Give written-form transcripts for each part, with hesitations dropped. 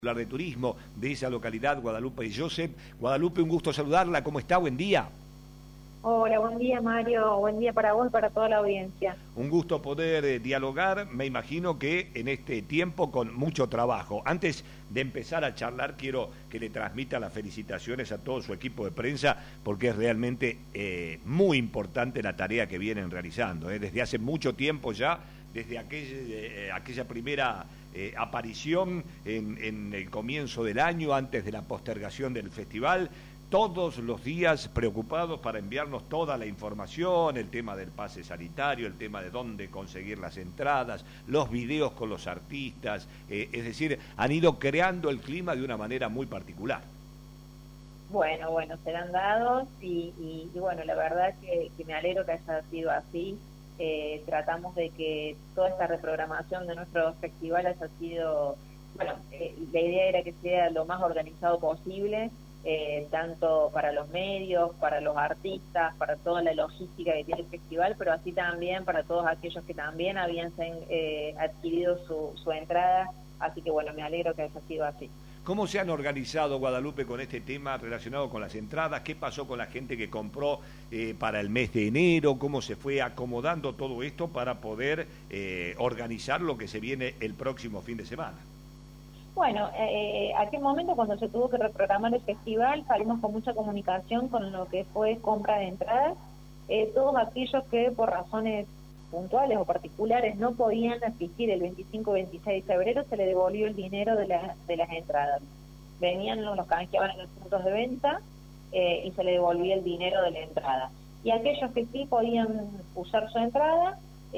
Hablar de turismo de esa localidad, Guadalupe y Joseph. Guadalupe, un gusto saludarla, ¿cómo está? Buen día. Hola, buen día Mario, buen día para vos y para toda la audiencia. Un gusto poder dialogar, me imagino que en este tiempo con mucho trabajo. Antes de empezar a charlar, quiero que le transmita las felicitaciones a todo su equipo de prensa, porque es realmente muy importante la tarea que vienen realizando. Desde hace mucho tiempo ya, desde aquella primera aparición en el comienzo del año, antes de la postergación del festival, todos los días preocupados para enviarnos toda la información, el tema del pase sanitario, el tema de dónde conseguir las entradas, los videos con los artistas, es decir, han ido creando el clima de una manera muy particular. Bueno, serán dados y bueno, la verdad que me alegro que haya sido así. Tratamos de que toda esta reprogramación de nuestro festival haya sido, bueno, la idea era que sea lo más organizado posible, tanto para los medios, para los artistas, para toda la logística que tiene el festival, pero así también para todos aquellos que también habían adquirido su entrada, así que bueno, me alegro que haya sido así. ¿Cómo se han organizado, Guadalupe, con este tema relacionado con las entradas? ¿Qué pasó con la gente que compró para el mes de enero? ¿Cómo se fue acomodando todo esto para poder organizar lo que se viene el próximo fin de semana? Bueno, aquel momento cuando se tuvo que reprogramar el festival, salimos con mucha comunicación con lo que fue compra de entradas. Todos aquellos que por razones puntuales o particulares no podían asistir el 25-26 de febrero, se le devolvió el dinero de las entradas. Venían, los canjeaban en los puntos de venta y se le devolvía el dinero de la entrada. Y aquellos que sí podían usar su entrada,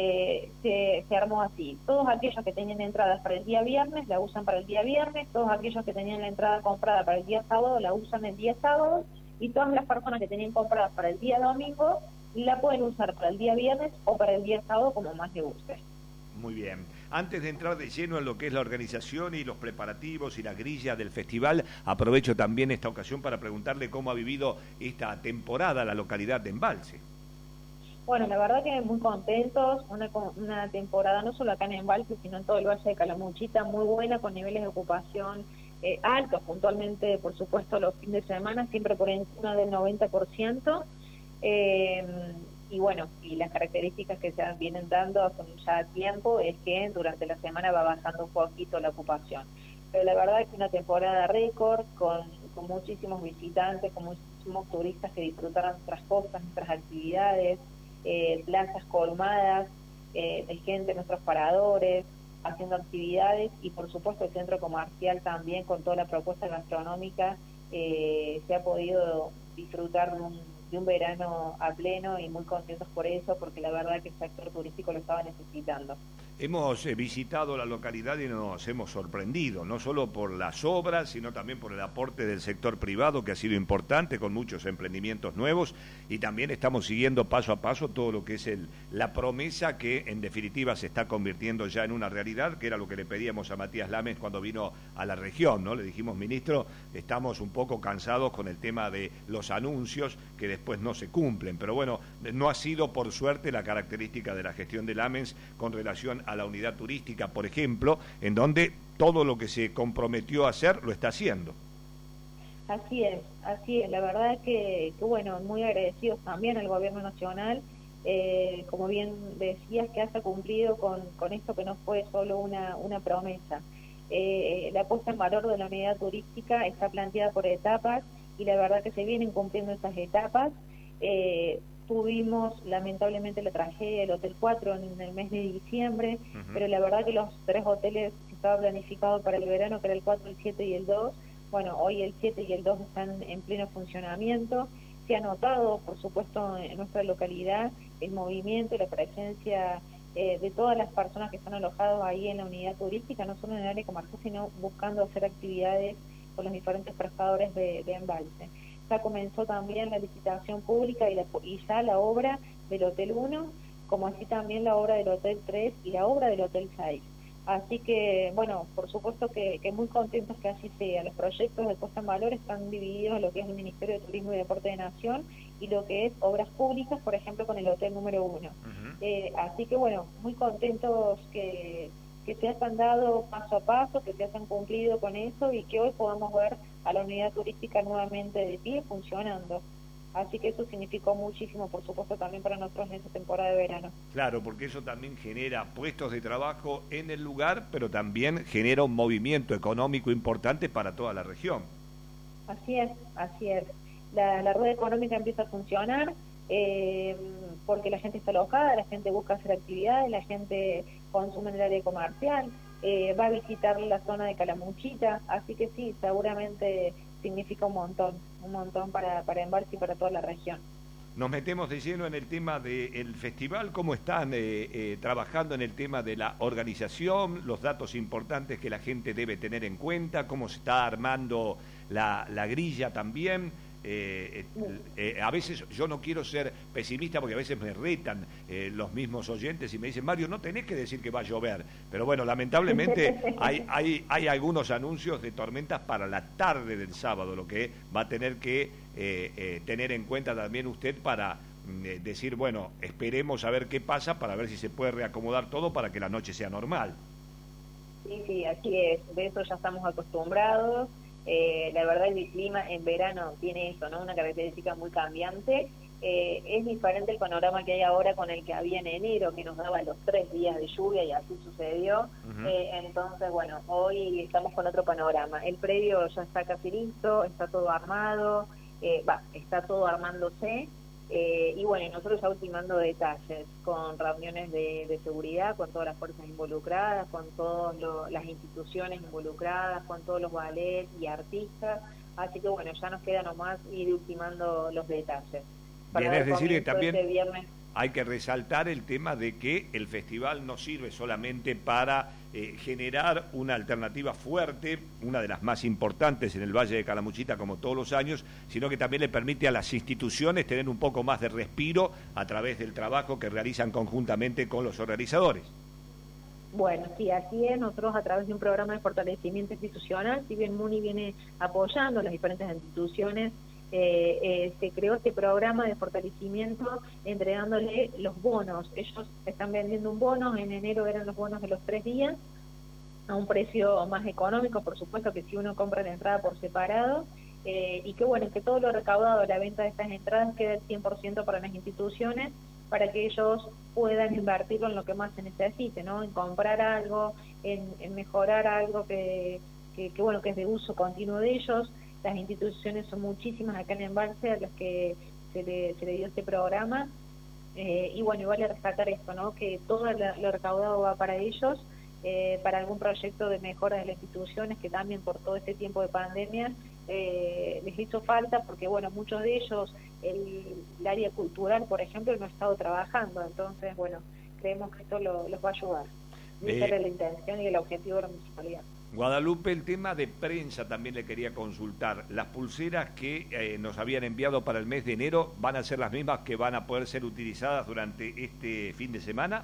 se armó así. Todos aquellos que tenían entradas para el día viernes la usan para el día viernes, todos aquellos que tenían la entrada comprada para el día sábado la usan el día sábado, y todas las personas que tenían compradas para el día domingo la pueden usar para el día viernes o para el día sábado, como más les guste. Muy bien. Antes de entrar de lleno en lo que es la organización y los preparativos y la grilla del festival, aprovecho también esta ocasión para preguntarle cómo ha vivido esta temporada la localidad de Embalse. Bueno, la verdad que muy contentos, una temporada no solo acá en Embalse, sino en todo el Valle de Calamuchita, muy buena, con niveles de ocupación altos, puntualmente, por supuesto, los fines de semana, siempre por encima del 90%. Y bueno, y las características que se vienen dando hace ya tiempo es que durante la semana va bajando un poquito la ocupación. Pero la verdad es que una temporada récord, con muchísimos visitantes, con muchísimos turistas que disfrutaron nuestras cosas, nuestras actividades, plazas colmadas, de gente, nuestros paradores, haciendo actividades, y por supuesto el centro comercial también, con toda la propuesta gastronómica, se ha podido disfrutar de un verano a pleno, y muy contentos por eso, porque la verdad que el sector turístico lo estaba necesitando. Hemos visitado la localidad y nos hemos sorprendido, no solo por las obras, sino también por el aporte del sector privado, que ha sido importante, con muchos emprendimientos nuevos, y también estamos siguiendo paso a paso todo lo que es la promesa que en definitiva se está convirtiendo ya en una realidad, que era lo que le pedíamos a Matías Lames cuando vino a la región, ¿no? Le dijimos, ministro, estamos un poco cansados con el tema de los anuncios que después no se cumplen, pero bueno, no ha sido por suerte la característica de la gestión de Lames con relación a la unidad turística, por ejemplo, en donde todo lo que se comprometió a hacer lo está haciendo. Así es, la verdad es que bueno, muy agradecidos también al gobierno nacional, como bien decías, que haya cumplido con esto que no fue solo una promesa. La puesta en valor de la unidad turística está planteada por etapas, y la verdad que se vienen cumpliendo esas etapas. Tuvimos lamentablemente la tragedia del Hotel 4 en el mes de diciembre, pero la verdad que los 3 hoteles que estaban planificados para el verano, que era el 4, el 7 y el 2, bueno, hoy el 7 y el 2 están en pleno funcionamiento. Se ha notado, por supuesto, en nuestra localidad el movimiento y la presencia de todas las personas que están alojadas ahí en la unidad turística, no solo en el área comercial, sino buscando hacer actividades con los diferentes prestadores de embalse. Ya comenzó también la licitación pública y ya la obra del Hotel 1, como así también la obra del Hotel 3 y la obra del Hotel 6. Así que, bueno, por supuesto que muy contentos que así sea. Los proyectos de puesta en valor están divididos en lo que es el Ministerio de Turismo y Deporte de Nación y lo que es obras públicas, por ejemplo, con el Hotel número 1. Así que, bueno, muy contentos que que se hayan dado paso a paso, que se hayan cumplido con eso y que hoy podamos ver a la unidad turística nuevamente de pie funcionando. Así que eso significó muchísimo, por supuesto, también para nosotros en esta temporada de verano. Claro, porque eso también genera puestos de trabajo en el lugar, pero también genera un movimiento económico importante para toda la región. Así es, así es. La rueda económica empieza a funcionar porque la gente está alojada, la gente busca hacer actividades, la gente consume en el área comercial, va a visitar la zona de Calamuchita, así que sí, seguramente significa un montón para Embalse y para toda la región. Nos metemos de lleno en el tema del festival. ¿Cómo están trabajando en el tema de la organización? Los datos importantes que la gente debe tener en cuenta. ¿Cómo se está armando la grilla también? A veces yo no quiero ser pesimista porque a veces me retan los mismos oyentes y me dicen, Mario, no tenés que decir que va a llover, pero bueno, lamentablemente hay algunos anuncios de tormentas para la tarde del sábado, lo que va a tener que tener en cuenta también usted para decir, bueno, esperemos a ver qué pasa para ver si se puede reacomodar todo para que la noche sea normal. Sí, así es, de eso ya estamos acostumbrados. La verdad el clima en verano tiene eso, ¿no? Una característica muy cambiante. Es diferente el panorama que hay ahora con el que había en enero, que nos daba los 3 días de lluvia y así sucedió. Entonces, bueno, hoy estamos con otro panorama. El predio ya está casi listo, está todo armado, está todo armándose. Y bueno, nosotros ya ultimando detalles, con reuniones de seguridad, con todas las fuerzas involucradas, con todas las instituciones involucradas, con todos los ballets y artistas, así que bueno, ya nos queda nomás ir ultimando los detalles. Bien, es decir, que también hay que resaltar el tema de que el festival no sirve solamente para generar una alternativa fuerte, una de las más importantes en el Valle de Calamuchita como todos los años, sino que también le permite a las instituciones tener un poco más de respiro a través del trabajo que realizan conjuntamente con los organizadores. Bueno, sí, así es. Nosotros a través de un programa de fortalecimiento institucional, si bien MUNI viene apoyando las diferentes instituciones, se creó este programa de fortalecimiento entregándole los bonos. Ellos están vendiendo un bono, en enero eran los bonos de los 3 días, a un precio más económico, por supuesto que si uno compra la entrada por separado, y que bueno, que todo lo recaudado de la venta de estas entradas quede el 100% para las instituciones, para que ellos puedan invertirlo en lo que más se necesite, ¿no? En comprar algo, en mejorar algo que bueno, que es de uso continuo de ellos. Las instituciones son muchísimas acá en Embalse a las que se le dio este programa, y bueno, vale rescatar esto, ¿no? Que todo lo recaudado va para ellos, para algún proyecto de mejora de las instituciones que también por todo este tiempo de pandemia les hizo falta, porque bueno, muchos de ellos, el área cultural, por ejemplo, no ha estado trabajando, entonces bueno, creemos que esto los va a ayudar. Esa era la intención y el objetivo de la municipalidad. Guadalupe, el tema de prensa también le quería consultar. ¿Las pulseras que nos habían enviado para el mes de enero van a ser las mismas que van a poder ser utilizadas durante este fin de semana?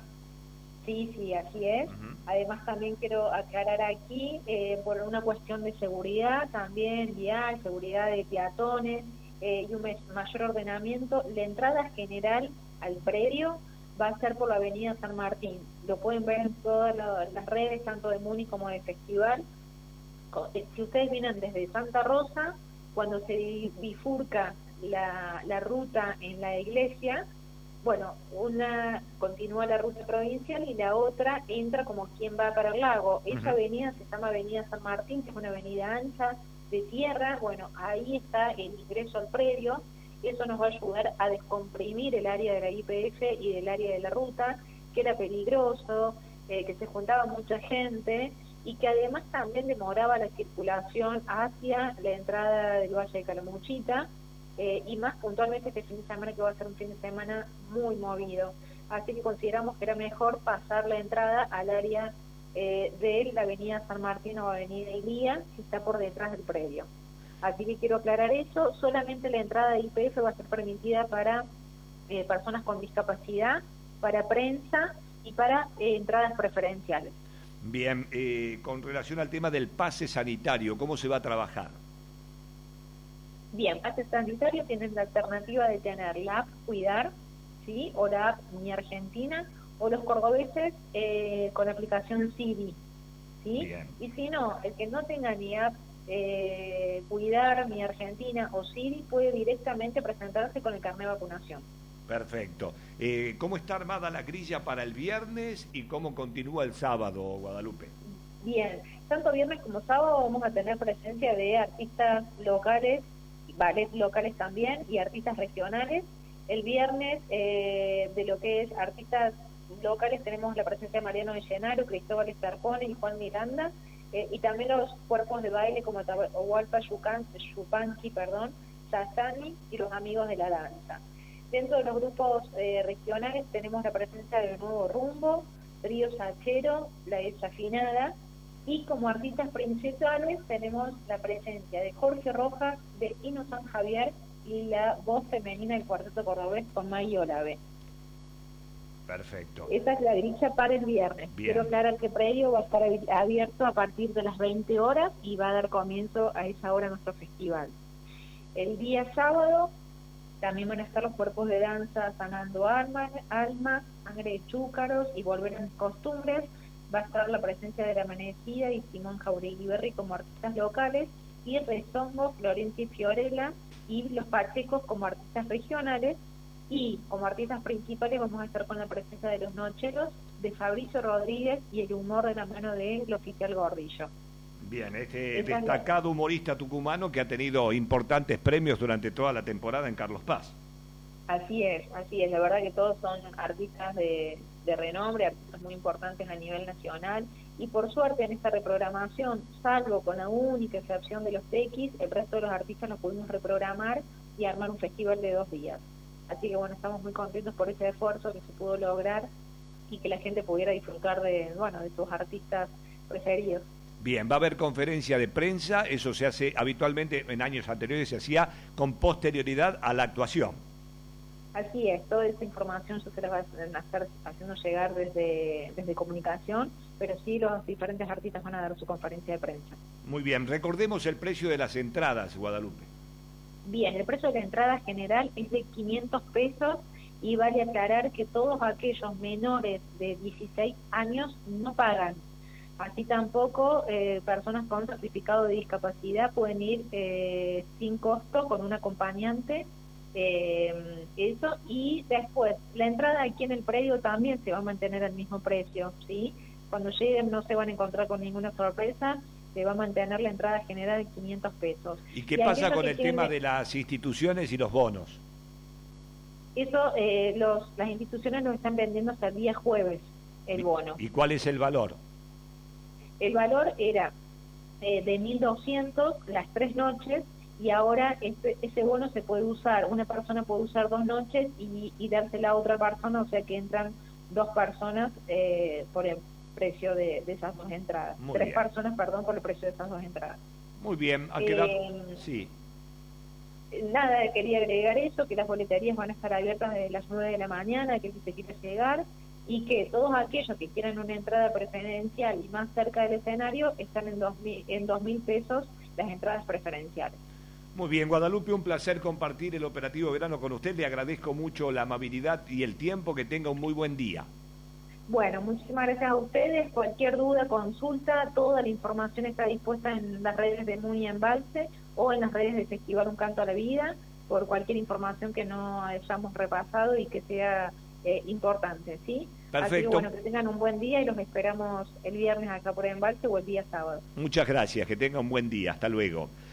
Sí, así es. Además también quiero aclarar aquí, por una cuestión de seguridad, también vial, seguridad de peatones y un mayor ordenamiento, la entrada general al predio va a ser por la avenida San Martín. Lo pueden ver en todas las redes, tanto de MUNI como de Festival. Si ustedes vienen desde Santa Rosa, cuando se bifurca la ruta en la iglesia, bueno, una continúa la ruta provincial y la otra entra como quien va para el lago. Esa avenida se llama Avenida San Martín, que es una avenida ancha de tierra. Bueno, ahí está el ingreso al predio. Eso nos va a ayudar a descomprimir el área de la YPF y del área de la ruta, que era peligroso, que se juntaba mucha gente y que además también demoraba la circulación hacia la entrada del Valle de Calamuchita, y más puntualmente este fin de semana, que va a ser un fin de semana muy movido. Así que consideramos que era mejor pasar la entrada al área de la avenida San Martín o avenida Ilía, que está por detrás del predio. Así que quiero aclarar eso. Solamente la entrada de YPF va a ser permitida para personas con discapacidad, para prensa y para entradas preferenciales. Bien, con relación al tema del pase sanitario, ¿cómo se va a trabajar? Bien, pase sanitario tienen la alternativa de tener la app Cuidar, ¿sí? O la app Mi Argentina, o los cordobeses con aplicación Siri, ¿sí? Bien. Y si no, el que no tenga ni app Cuidar, ni Argentina o Siri, puede directamente presentarse con el carnet de vacunación. Perfecto. ¿Cómo está armada la grilla para el viernes y cómo continúa el sábado, Guadalupe? Bien, tanto viernes como sábado vamos a tener presencia de artistas locales, ballet locales también, y artistas regionales. El viernes, de lo que es artistas locales, tenemos la presencia de Mariano de Llenaro, Cristóbal Estarpone y Juan Miranda, y también los cuerpos de baile como Atahualpa Yupanqui, Sassani y los Amigos de la Danza. Dentro de los grupos regionales tenemos la presencia de Nuevo Rumbo, Trío Sachero, La Desafinada, y como artistas principales tenemos la presencia de Jorge Rojas, de Hino San Javier y la voz femenina del Cuarteto Cordobés con May Olave. Perfecto. Esa es la grilla para el viernes. Bien. Quiero aclarar que el predio va a estar abierto a partir de las 20 horas y va a dar comienzo a esa hora nuestro festival. El día sábado también van a estar los cuerpos de danza Sanando Almas, Sangre de Chúcaros y Volver a mis Costumbres. Va a estar la presencia de La Amanecida y Simón Jauregui Berri como artistas locales, y Rezongo, Florencia y Fiorella y Los Pachecos como artistas regionales, y como artistas principales vamos a estar con la presencia de Los Nocheros, de Fabricio Rodríguez y el humor de la mano de El Oficial Gordillo. Bien, este destacado humorista tucumano que ha tenido importantes premios durante toda la temporada en Carlos Paz. Así es, la verdad que todos son artistas de renombre, artistas muy importantes a nivel nacional, y por suerte en esta reprogramación, salvo con la única excepción de los X, el resto de los artistas los pudimos reprogramar y armar un festival de 2 días. Así que bueno, estamos muy contentos por ese esfuerzo que se pudo lograr y que la gente pudiera disfrutar de sus artistas preferidos. Bien, va a haber conferencia de prensa, eso se hace habitualmente, en años anteriores se hacía con posterioridad a la actuación. Así es, toda esa información se la va a estar haciendo llegar desde comunicación, pero sí los diferentes artistas van a dar su conferencia de prensa. Muy bien, recordemos el precio de las entradas, Guadalupe. Bien, el precio de la entrada general es de 500 pesos y vale aclarar que todos aquellos menores de 16 años no pagan. Así tampoco personas con certificado de discapacidad pueden ir sin costo con un acompañante. Eso, y después la entrada aquí en el predio también se va a mantener al mismo precio, ¿sí? Cuando lleguen no se van a encontrar con ninguna sorpresa, se va a mantener la entrada general de 500 pesos. ¿Y qué pasa con el tema de las instituciones y los bonos? Eso, las instituciones nos están vendiendo hasta el día jueves el bono. ¿Y cuál es el valor? El valor era de 1.200 las 3 noches, y ahora ese bono se puede usar, una persona puede usar 2 noches y dársela a otra persona, o sea que entran 2 personas por el precio de esas 2 entradas. Muy 3 bien. personas, perdón, por el precio de esas 2 entradas. Muy bien, ha quedado... Sí. Nada, quería agregar eso, que las boleterías van a estar abiertas desde las 9 de la mañana, que si se quiere llegar, y que todos aquellos que quieran una entrada preferencial y más cerca del escenario están en 2.000 pesos las entradas preferenciales. Muy bien, Guadalupe, un placer compartir el operativo verano con usted. Le agradezco mucho la amabilidad y el tiempo. Que tenga un muy buen día. Bueno, muchísimas gracias a ustedes. Cualquier duda, consulta, toda la información está dispuesta en las redes de Muni Embalse o en las redes del Festival Un Canto a la Vida, por cualquier información que no hayamos repasado y que sea importante, ¿sí? Perfecto. Así que bueno, que tengan un buen día y los esperamos el viernes acá por Embalse o el día sábado. Muchas gracias, que tenga un buen día. Hasta luego.